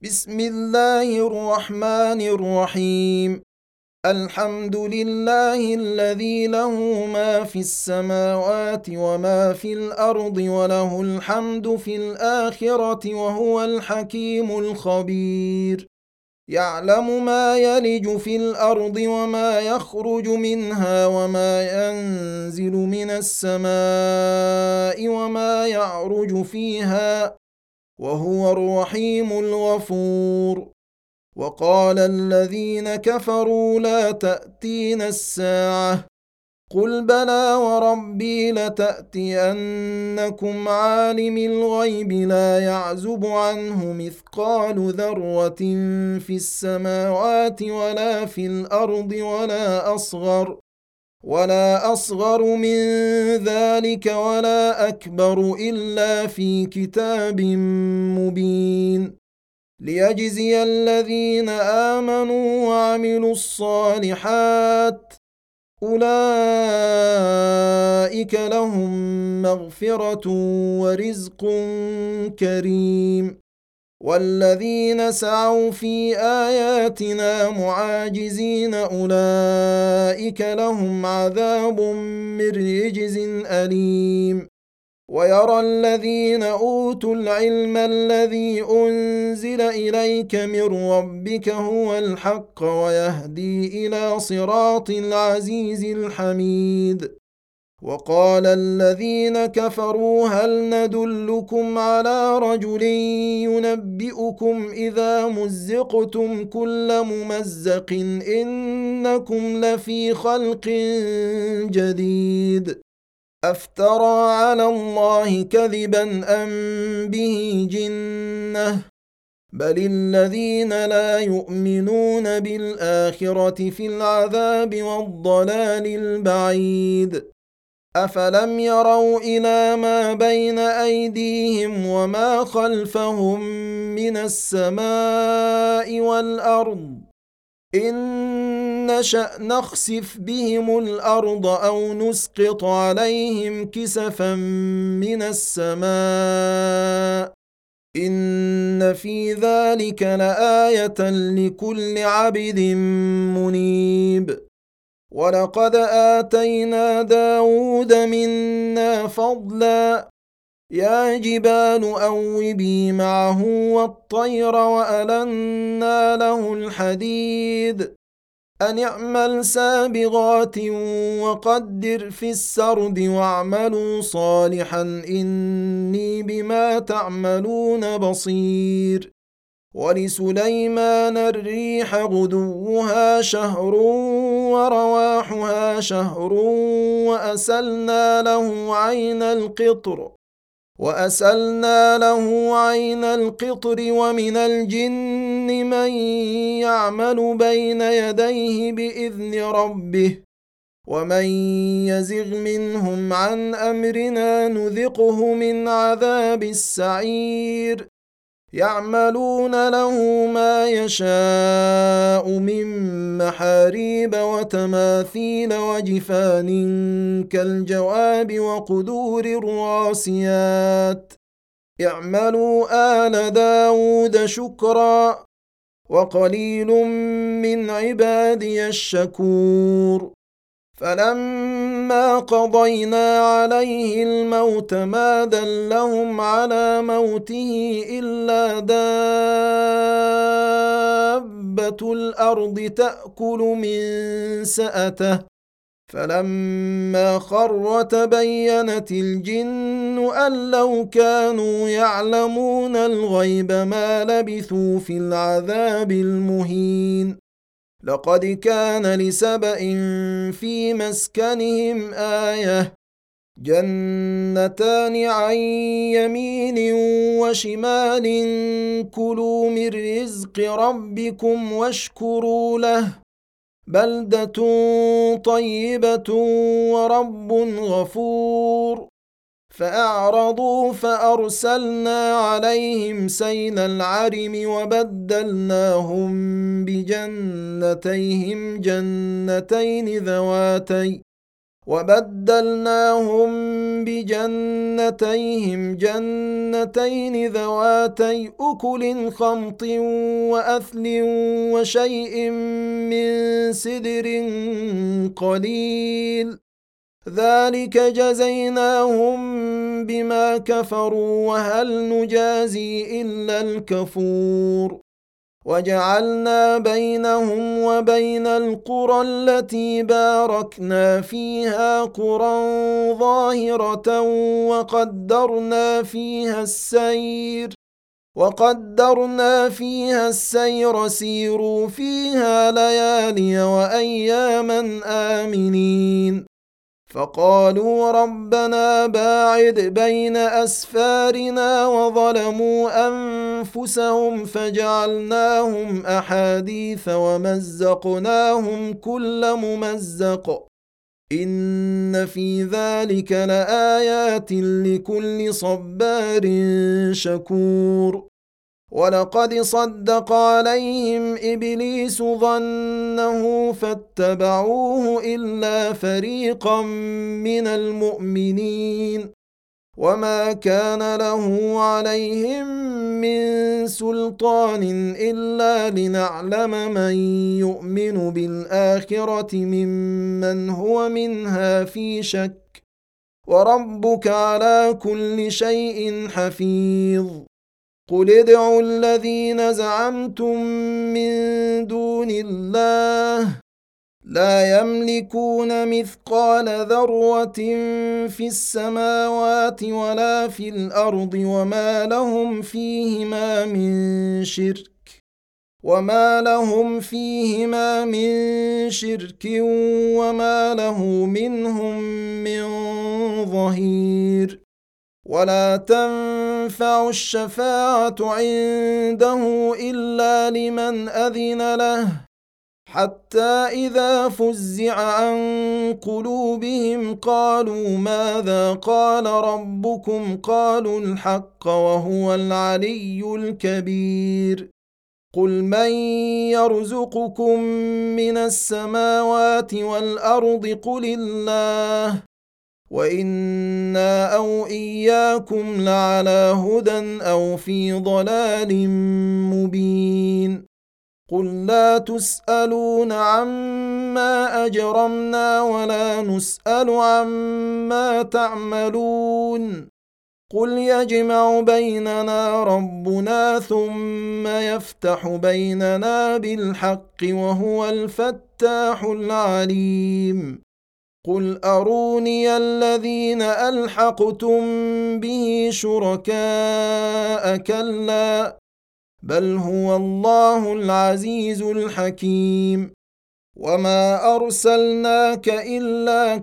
بسم الله الرحمن الرحيم. الحمد لله الذي له ما في السماوات وما في الأرض وله الحمد في الآخرة وهو الحكيم الخبير. يعلم ما يلج في الأرض وما يخرج منها وما ينزل من السماء وما يعرج فيها وهو الرحيم الغفور. وقال الذين كفروا لا تأتين الساعة قل بلى وربي لتأتينكم عالم الغيب لا يعزب عنه مثقال ذرة في السماوات ولا في الأرض ولا أصغر من ذلك ولا أكبر إلا في كتاب مبين ليجزي الذين آمنوا وعملوا الصالحات أولئك لهم مغفرة ورزق كريم. والذين سعوا في آياتنا معاجزين أولئك لهم عذاب من رجز أليم. ويرى الذين أوتوا العلم الذي أنزل إليك من ربك هو الحق ويهدي إلى صراط العزيز الحميد. وقال الذين كفروا هل ندلكم على رجل ينبئكم إذا مزقتم كل ممزق إنكم لفي خلق جديد أفترى على الله كذبا أم به جنة بل الذين لا يؤمنون بالآخرة في العذاب والضلال البعيد. أفلم يروا إلى ما بين أيديهم وما خلفهم من السماء والأرض إن نشأ نخسف بهم الأرض أو نسقط عليهم كسفا من السماء إن في ذلك لآية لكل عبد منيب. ولقد آتينا داود منا فضلا يا جبال أوبي معه والطير وألنا له الحديد أن اعمل سابغات وقدر في السرد واعملوا صالحا إني بما تعملون بصير. ولسليمان الريح غدوها شهر ورواحها شهر وأسلنا له عين القطر ومن الجن من يعمل بين يديه بإذن ربه ومن يزغ منهم عن أمرنا نذقه من عذاب السعير. يعملون له ما يشاء من محاريب وتماثيل وجفان كالجواب وقدور الراسيات اعملوا آل داود شكرا وقليل من عبادي الشكور. فلما قضينا عليه الموت ما دلهم على موته إلا دابة الأرض تأكل من سأته فلما خر تبينت الجن أن لو كانوا يعلمون الغيب ما لبثوا في العذاب المهين. لقد كان لسبإ في مسكنهم آية جنتان عن يمين وشمال كلوا من رزق ربكم واشكروا له بلدة طيبة ورب غفور. فأعرضوا فأرسلنا عليهم سيل العرم وبدلناهم بجنتيهم جنتين وبدلناهم بجنتيهم جنتين ذواتي أكل خمط وأثل وشيء من سدر قليل ذلك جزيناهم بما كفروا وهل نجازي إلا الكفور وجعلنا بينهم وبين القرى التي باركنا فيها قرى ظاهرة وقدرنا فيها السير سيروا فيها ليالي وأياما آمنين فقالوا ربنا باعد بين أسفارنا وظلموا أنفسهم فجعلناهم أحاديث ومزقناهم كل ممزق إن في ذلك لآيات لكل صبار شكور ولقد صدق عليهم إبليس ظنه فاتبعوه إلا فريقا من المؤمنين وما كان له عليهم من سلطان إلا لنعلم من يؤمن بالآخرة ممن هو منها في شك وربك على كل شيء حفيظ قل ادعوا الذين زعمتم من دون الله لا يملكون مثقال ذرة في السماوات ولا في الأرض وما لهم فيهما من شرك وما له منهم من ظهير ولا تنفع الشفاعة عنده إلا لمن أذن له حتى إذا فزع عن قلوبهم قالوا ماذا قال ربكم قالوا الحق وهو العلي الكبير قل من يرزقكم من السماوات والأرض قل الله وإنا أو إياكم لعلى هدى أو في ضلال مبين قل لا تسألون عما أجرمنا ولا نسأل عما تعملون قل يجمع بيننا ربنا ثم يفتح بيننا بالحق وهو الفتاح العليم قل أروني الذين ألحقتم به شركاء كلا بل هو الله العزيز الحكيم وما أرسلناك إلا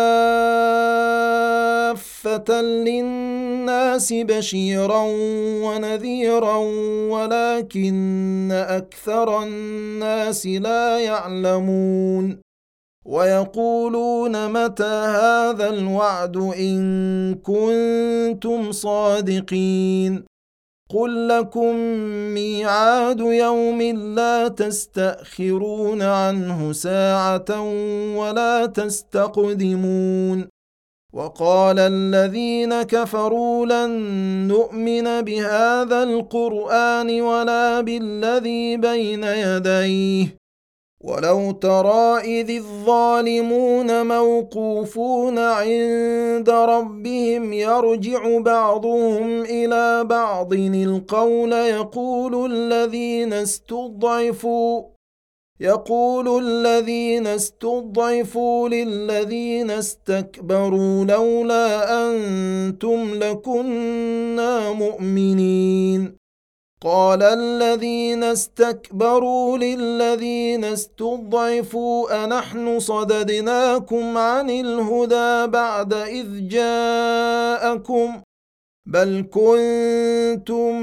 كافة للناس بشيرا ونذيرا ولكن أكثر الناس لا يعلمون ويقولون متى هذا الوعد إن كنتم صادقين قل لكم ميعاد يوم لا تستأخرون عنه ساعة ولا تستقدمون وقال الذين كفروا لن نؤمن بهذا القرآن ولا بالذي بين يديه ولو ترى إذ الظالمون موقوفون عند ربهم يرجع بعضهم إلى بعض القول يقول الذين استضعفوا للذين استكبروا لولا أنتم لكنا مؤمنين قال الذين استكبروا للذين استضعفوا أنحن صددناكم عن الهدى بعد إذ جاءكم بل كنتم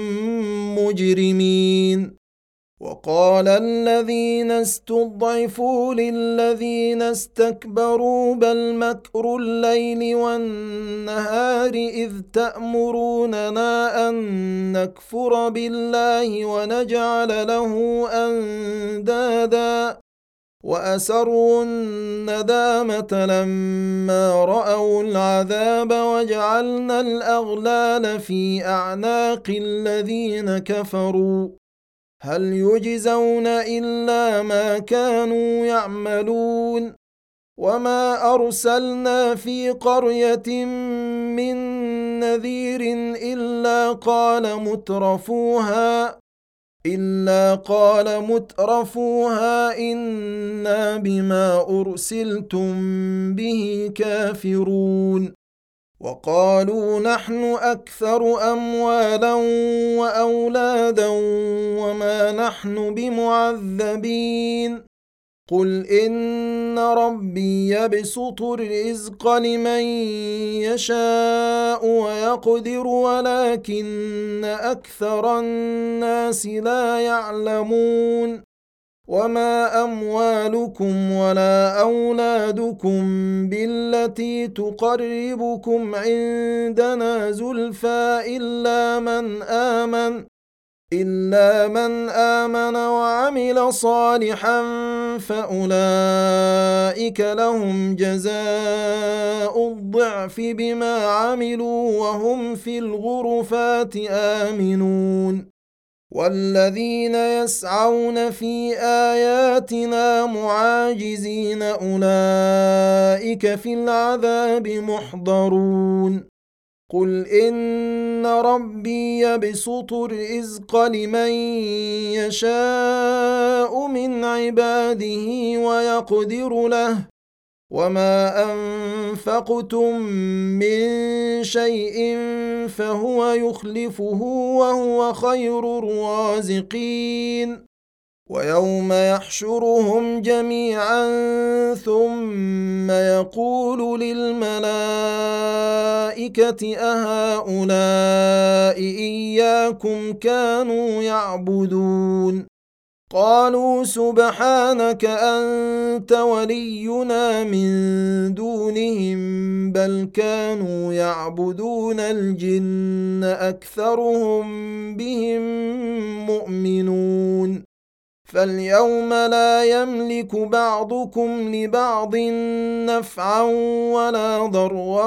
مجرمين وقال الذين استضعفوا للذين استكبروا بل مكر الليل والنهار إذ تأمروننا أن نكفر بالله ونجعل له أندادا وأسروا الندامة لما رأوا العذاب وجعلنا الأغلال في أعناق الذين كفروا هل يجزون إلا ما كانوا يعملون وما أرسلنا في قرية من نذير إلا قال مترفوها إنا بما أرسلتم به كافرون وقالوا نحن أكثر أموالا وأولادا وما نحن بمعذبين قل إن ربي يبسط الرزق لمن يشاء ويقدر ولكن أكثر الناس لا يعلمون وما أموالكم ولا أولادكم بالتي تقربكم عندنا زلفى إلا من آمن وعمل صالحا فأولئك لهم جزاء الضعف بما عملوا وهم في الغرفات آمنون والذين يسعون في آياتنا معاجزين أولئك في العذاب محضرون قل إن ربي يبسط الرزق لمن يشاء من عباده ويقدر له وما أنفقتم من شيء فهو يخلفه وهو خير الرازقين ويوم يحشرهم جميعا ثم يقول للملائكة أهؤلاء إياكم كانوا يعبدون قالوا سبحانك أنت ولينا من دونهم بل كانوا يعبدون الجن أكثرهم بهم مؤمنون فاليوم لا يملك بعضكم لبعض نفعا ولا ضرا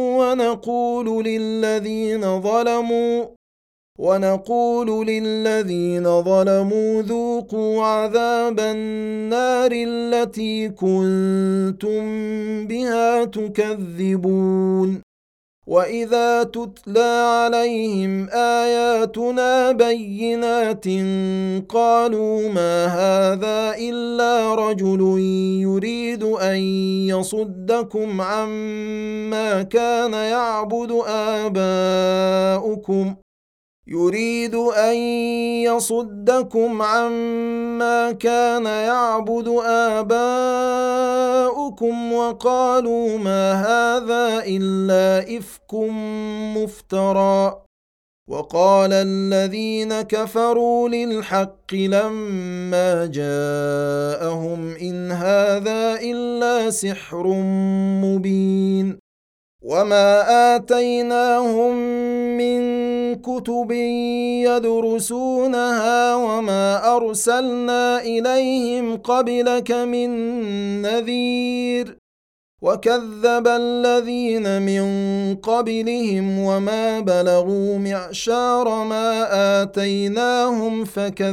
ونقول للذين ظلموا ذوقوا عذاب النار التي كنتم بها تكذبون وإذا تتلى عليهم آياتنا بينات قالوا ما هذا إلا رجل يريد أن يصدكم عما كان يعبد آباؤكم وقالوا ما هذا إلا إفك مفترى وقال الذين كفروا للحق لما جاءهم إن هذا إلا سحر مبين وما آتيناهم من كتب يدرسونها وما أرسلنا إليهم قبلك من نذير وكذب الذين من قبلهم وما بلغوا معشار ما آتيناهم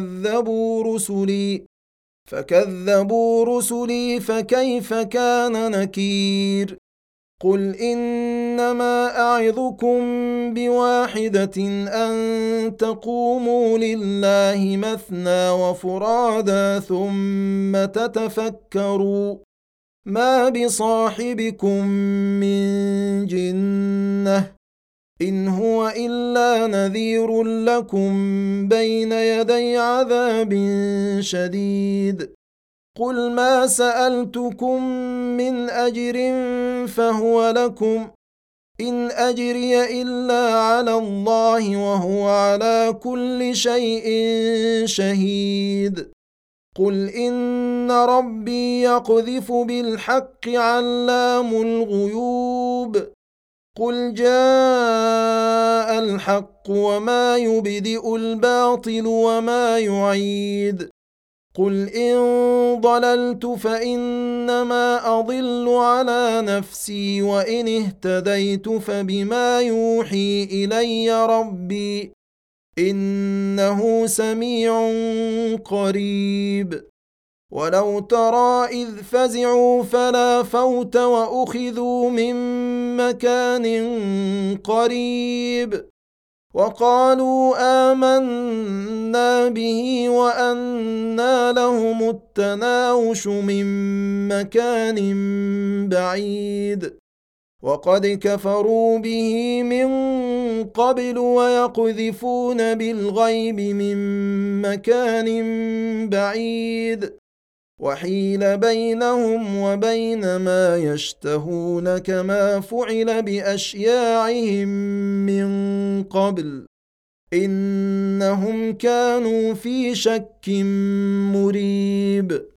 فكذبوا رسلي فكيف كان نكير قل إنما أعظكم بواحدة أن تقوموا لله مثنى وفرادا ثم تتفكروا ما بصاحبكم من جنة إن هو إلا نذير لكم بين يدي عذاب شديد قل ما سألتكم من أجر فهو لكم إن أجري إلا على الله وهو على كل شيء شهيد قل إن ربي يقذف بالحق علام الغيوب قل جاء الحق وما يبدئ الباطل وما يعيد قل إن ضللت فإنما أضل على نفسي وإن اهتديت فبما يوحي إلي ربي إنه سميع قريب ولو ترى إذ فزعوا فلا فوت وأخذوا من مكان قريب وقالوا آمنا به وأنى لهم التناوش من مكان بعيد وقد كفروا به من قبل ويقذفون بالغيب من مكان بعيد وحيل بينهم وبين ما يشتهون كما فعل بأشياعهم من قبل إنهم كانوا في شك مريب